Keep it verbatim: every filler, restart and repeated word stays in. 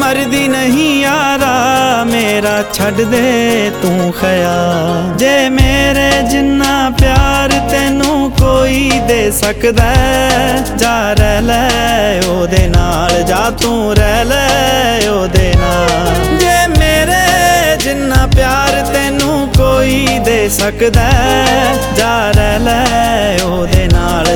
करदी नहीं यारा मेरा छड़ दे तू ख्याल। जे मेरे जिन्ना प्यार तेनू कोई दे सकदा जा रह लै ओदे नाल, जा तू रह लै ओदे नाल। जे मेरे जिन्ना प्यार तेनू कोई दे सकदा जा रह लै ओदे नाल,